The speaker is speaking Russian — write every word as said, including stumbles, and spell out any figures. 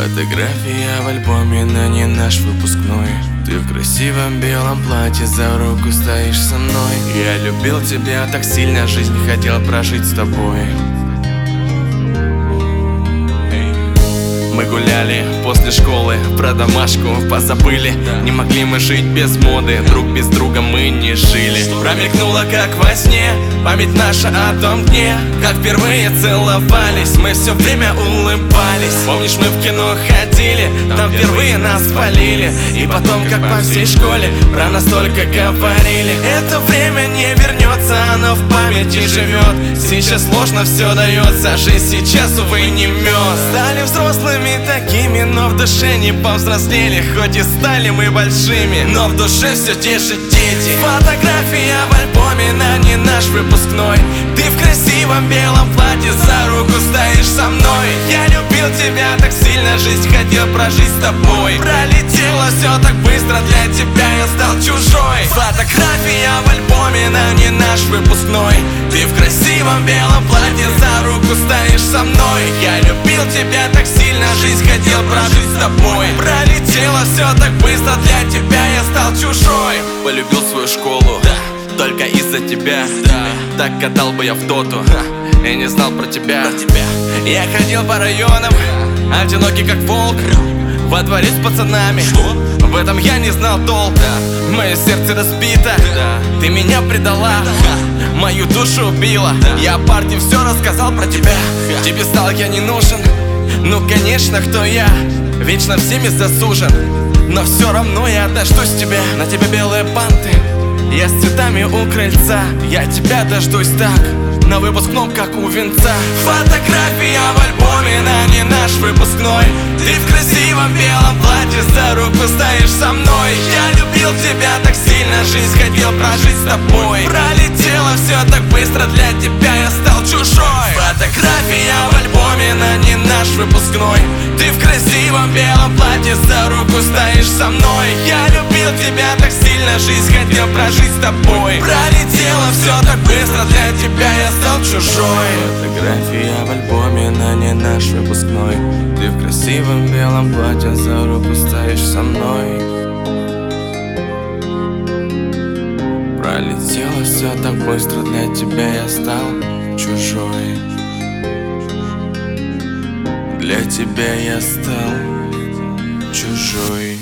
Фотография в альбоме, но не наш выпускной. Ты в красивом белом платье, за руку стоишь со мной. Я любил тебя так сильно, жизнь хотел прожить с тобой. Мы гуляли после школы, про домашку позабыли. Не могли мы жить без моды, друг без друга мы не жили. Промелькнула как во сне память наша о том дне, как впервые целовались, мы все время улыбались. Помнишь, мы в кино ходили, там впервые нас спалили. И потом, как по всей школе, про нас только говорили. Это время не вернется, оно в памяти живет. Сейчас сложно все дается, жизнь сейчас, увы, не мед. Стали взрослыми такими, но в душе не повзрослели. Хоть и стали мы большими, но в душе все те же дети. Фотография в альбоме, но не наш выпускной. Ты в красивом белом платье, за руку стоишь со мной. Я любил тебя так сильно, жизнь хотел прожить с тобой. Пролетело все так быстро, для тебя я стал чужой. Фотография в альбоме, но не наш выпускной. Ты в красивом белом платье, за руку стоишь со мной. Я любил тебя так сильно, жизнь хотел прожить с тобой. Пролетело все так быстро, для тебя я стал чужой. Полюбил свою школу, да, только из-за тебя, да. Так катал бы я в доту, я не знал про тебя, про тебя. Я ходил по районам, одинокий как волк, во дворе с пацанами. Что? В этом я не знал толка, да. Мое сердце разбито, да. Ты меня предала, да. Мою душу убила, да. Я парню все рассказал про тебя, да. Тебе стал я не нужен. Ну конечно, кто я? Вечно всеми засужен. Но все равно я дождусь тебя. На тебе белые банты, я с цветами у крыльца. Я тебя дождусь так, на выпускном, как у венца. Фотография в альбоме, но не наш выпускной. Ты в красивом белом платье, за руку стоишь со мной. Я любил тебя так сильно, жизнь хотел прожить с тобой. Пролетело все так быстро, для тебя я стал чужой. Фотография в альбоме, но не наш выпускной. Ты в красивом белом платье, за руку стоишь со мной. Я любил тебя так сильно, жизнь хотел прожить с тобой. Пролетело все так быстро, для тебя я стал чужой. Фотография в альбоме, но не наш выпускной. Ты в красивом белом платье, за руку стоишь со мной. Пролетело все так быстро, для тебя я стал чужой. Для тебя я стал чужой.